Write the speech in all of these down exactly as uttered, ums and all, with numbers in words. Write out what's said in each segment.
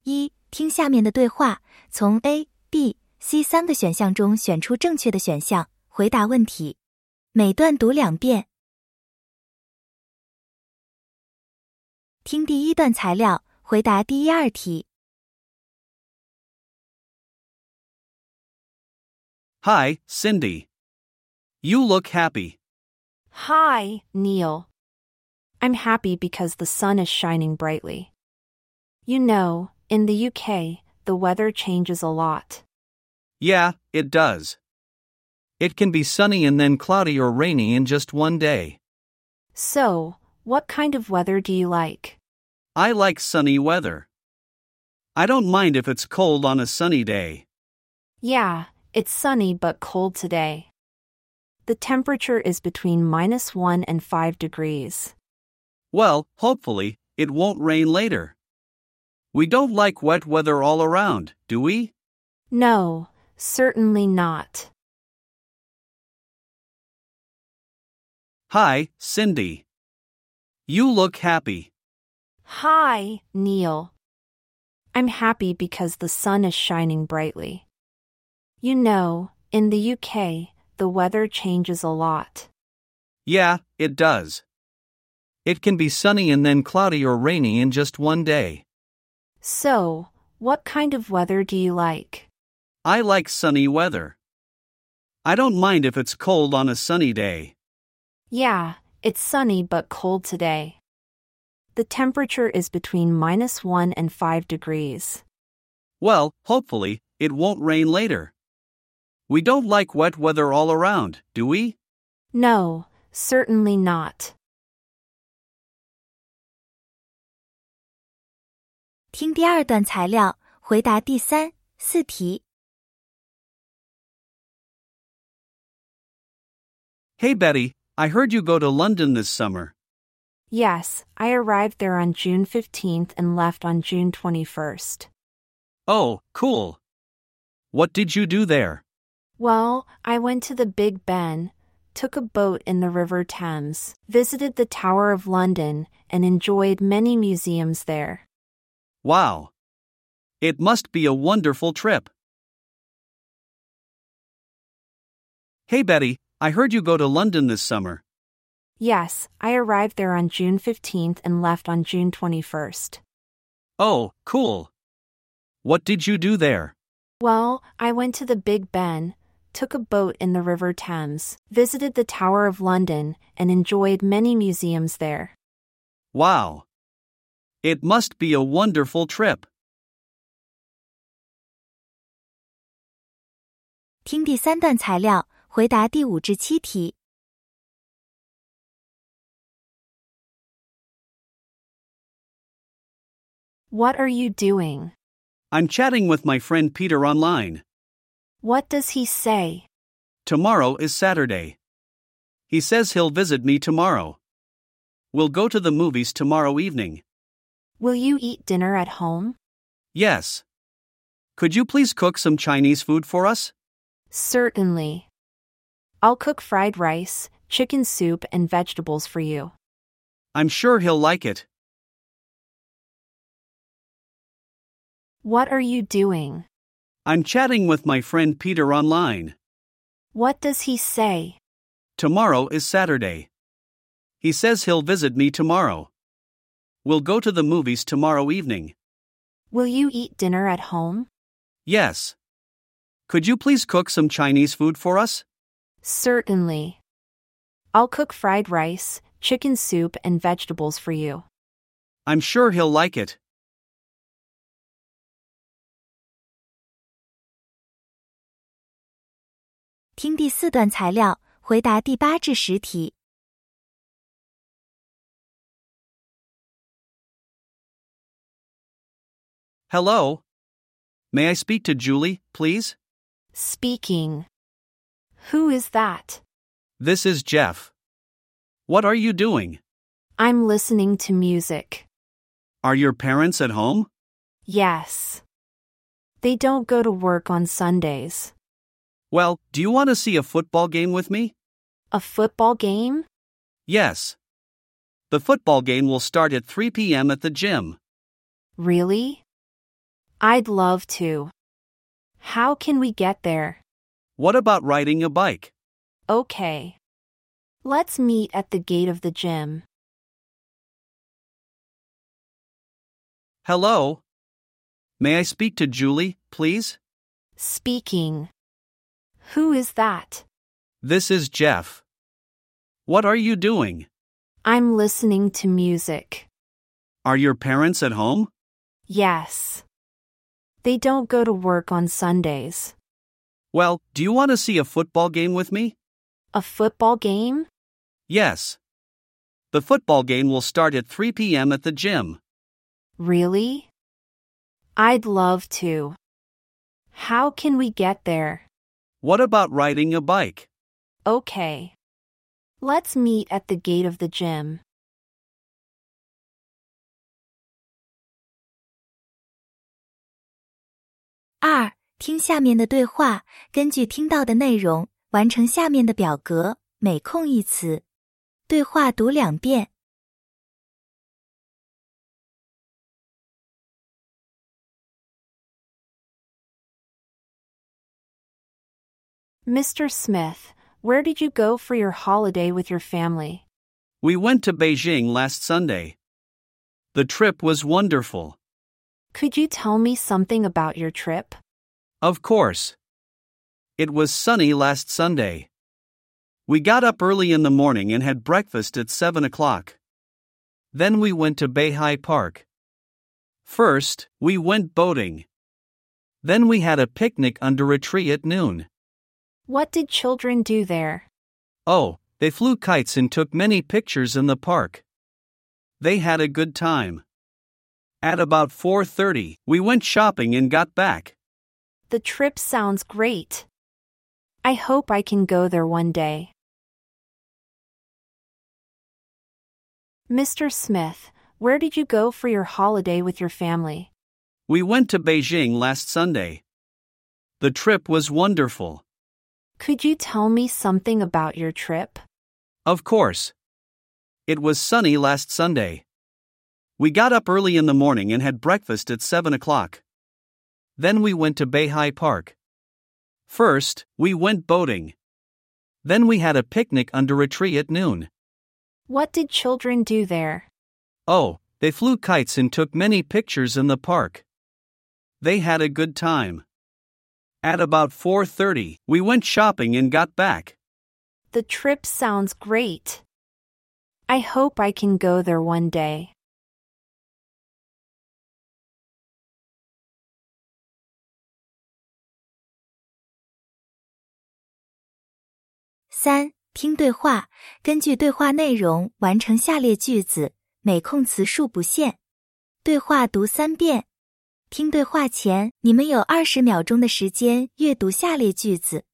一、听下面的对话，从 A、B、C 三个选项中选出正确的选项，回答问题。每段读两遍。听第一段材料，回答第一二题。 Hi, Cindy. You look happy. Hi, Neil. I'm happy because the sun is shining brightly. You know, in the U K, the weather changes a lot. Yeah, it does. It can be sunny and then cloudy or rainy in just one day. So, what kind of weather do you like? I like sunny weather. I don't mind if it's cold on a sunny day. Yeah, it's sunny but cold today. The temperature is between minus one and five degrees. Well, hopefully, it won't rain later. We don't like wet weather all around, do we? No, certainly not. Hi, Cindy. You look happy. Hi, Neil. I'm happy because the sun is shining brightly. You know, in the U K, the weather changes a lot. Yeah, it does. It can be sunny and then cloudy or rainy in just one day. So, what kind of weather do you like? I like sunny weather. I don't mind if it's cold on a sunny day. Yeah, it's sunny but cold today. The temperature is between minus one and five degrees. Well, hopefully, it won't rain later. We don't like wet weather all around, do we? No, certainly not. 听第二段材料，回答第三、四题。 Hey Betty, I heard you go to London this summer. Yes, I arrived there on June fifteenth and left on June twenty-first. Oh, cool. What did you do there? Well, I went to the Big Ben, took a boat in the River Thames, visited the Tower of London, and enjoyed many museums there. Wow. It must be a wonderful trip. Hey Betty, I heard you go to London this summer. Yes, I arrived there on June fifteenth and left on June twenty-first. Oh, cool. What did you do there? Well, I went to the Big Ben, took a boat in the River Thames, visited the Tower of London, and enjoyed many museums there. Wow. It must be a wonderful trip. 听第三段材料，回答第五至七题。 What are you doing? I'm chatting with my friend Peter online. What does he say? Tomorrow is Saturday. He says he'll visit me tomorrow. We'll go to the movies tomorrow evening. Will you eat dinner at home? Yes. Could you please cook some Chinese food for us? Certainly. I'll cook fried rice, chicken soup, and vegetables for you. I'm sure he'll like it. What are you doing? I'm chatting with my friend Peter online. What does he say? Tomorrow is Saturday. He says he'll visit me tomorrow. We'll go to the movies tomorrow evening. Will you eat dinner at home? Yes. Could you please cook some Chinese food for us? Certainly. I'll cook fried rice, chicken soup, and vegetables for you. I'm sure he'll like it. 听第四段材料，回答第八至十题。 Hello? May I speak to Julie, please? Speaking. Who is that? This is Jeff. What are you doing? I'm listening to music. Are your parents at home? Yes. They don't go to work on Sundays. Well, do you want to see a football game with me? A football game? Yes. The football game will start at three p.m. at the gym. Really? I'd love to. How can we get there? What about riding a bike? Okay. Let's meet at the gate of the gym. Hello? May I speak to Julie, please? Speaking. Who is that? This is Jeff. What are you doing? I'm listening to music. Are your parents at home? Yes. They don't go to work on Sundays. Well, do you want to see a football game with me? A football game? Yes. The football game will start at three p.m. at the gym. Really? I'd love to. How can we get there? What about riding a bike? Okay. Let's meet at the gate of the gym. 二、听下面的对话，根据听到的内容，完成下面的表格，每空一词。对话读两遍。 Mister Smith, where did you go for your holiday with your family? We went to Beijing last Sunday. The trip was wonderful. Could you tell me something about your trip? Of course. It was sunny last Sunday. We got up early in the morning and had breakfast at seven o'clock. Then we went to Beihai Park. First, we went boating. Then we had a picnic under a tree at noon. What did children do there? Oh, they flew kites and took many pictures in the park. They had a good time. At about four thirty, we went shopping and got back. The trip sounds great. I hope I can go there one day. Mister Smith, where did you go for your holiday with your family? We went to Beijing last Sunday. The trip was wonderful. Could you tell me something about your trip? Of course. It was sunny last Sunday. We got up early in the morning and had breakfast at seven o'clock. Then we went to Beihai Park. First, we went boating. Then we had a picnic under a tree at noon. What did children do there? Oh, they flew kites and took many pictures in the park. They had a good time. At about four thirty, we went shopping and got back. The trip sounds great. I hope I can go there one day. 三、听对话，根据对话内容完成下列句子，每空词数不限。对话读三遍。听对话前，你们有二十秒钟的时间阅读下列句子。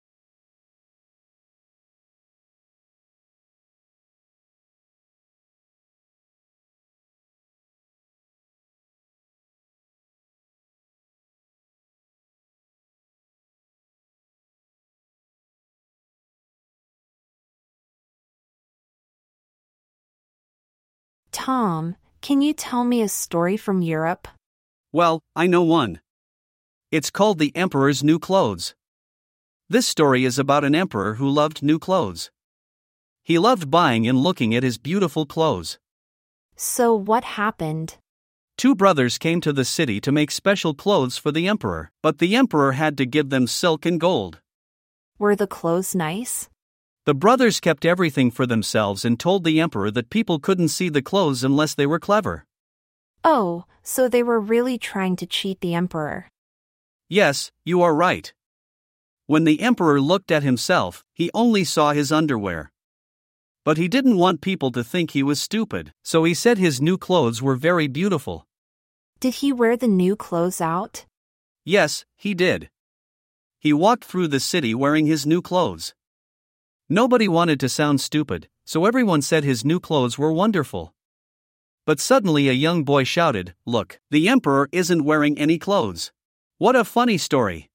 Tom, can you tell me a story from Europe? Well, I know one. It's called The Emperor's New Clothes. This story is about an emperor who loved new clothes. He loved buying and looking at his beautiful clothes. So what happened? Two brothers came to the city to make special clothes for the emperor, but the emperor had to give them silk and gold. Were the clothes nice? The brothers kept everything for themselves and told the emperor that people couldn't see the clothes unless they were clever. Oh, so they were really trying to cheat the emperor. Yes, you are right. When the emperor looked at himself, he only saw his underwear. But he didn't want people to think he was stupid, so he said his new clothes were very beautiful. Did he wear the new clothes out? Yes, he did. He walked through the city wearing his new clothes. Nobody wanted to sound stupid, so everyone said his new clothes were wonderful. But suddenly a young boy shouted, "Look, the emperor isn't wearing any clothes." What a funny story.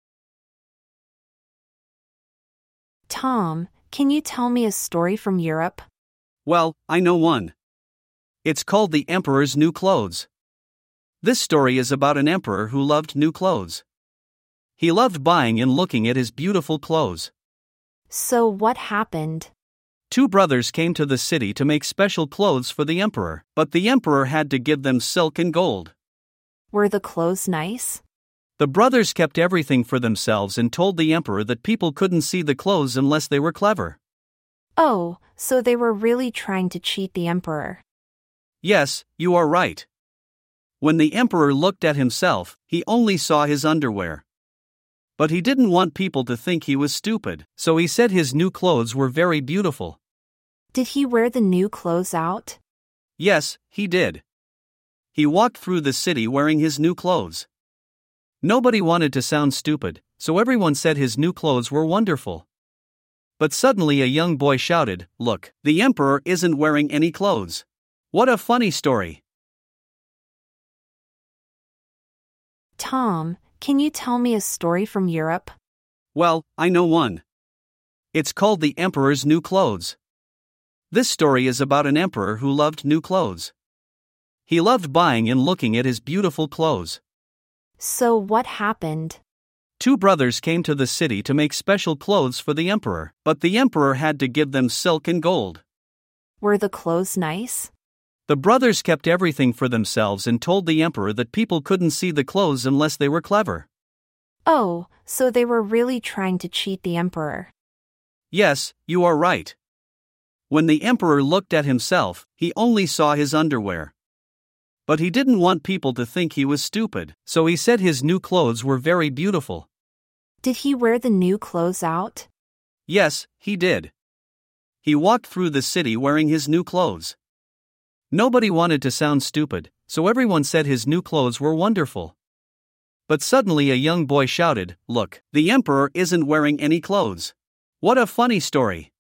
Tom, can you tell me a story from Europe? Well, I know one. It's called The Emperor's New Clothes. This story is about an emperor who loved new clothes. He loved buying and looking at his beautiful clothes. So what happened? Two brothers came to the city to make special clothes for the emperor, but the emperor had to give them silk and gold. Were the clothes nice? The brothers kept everything for themselves and told the emperor that people couldn't see the clothes unless they were clever. Oh, so they were really trying to cheat the emperor. Yes, you are right. When the emperor looked at himself, he only saw his underwear. But he didn't want people to think he was stupid, so he said his new clothes were very beautiful. Did he wear the new clothes out? Yes, he did. He walked through the city wearing his new clothes. Nobody wanted to sound stupid, so everyone said his new clothes were wonderful. But suddenly a young boy shouted, "Look, the emperor isn't wearing any clothes." What a funny story. Tom, can you tell me a story from Europe? Well, I know one. It's called The Emperor's New Clothes. This story is about an emperor who loved new clothes. He loved buying and looking at his beautiful clothes. So what happened? Two brothers came to the city to make special clothes for the emperor, but the emperor had to give them silk and gold. Were the clothes nice? The brothers kept everything for themselves and told the emperor that people couldn't see the clothes unless they were clever. Oh, so they were really trying to cheat the emperor. Yes, you are right. When the emperor looked at himself, he only saw his underwear. But he didn't want people to think he was stupid, so he said his new clothes were very beautiful. Did he wear the new clothes out? Yes, he did. He walked through the city wearing his new clothes. Nobody wanted to sound stupid, so everyone said his new clothes were wonderful. But suddenly a young boy shouted, "Look, the emperor isn't wearing any clothes." What a funny story.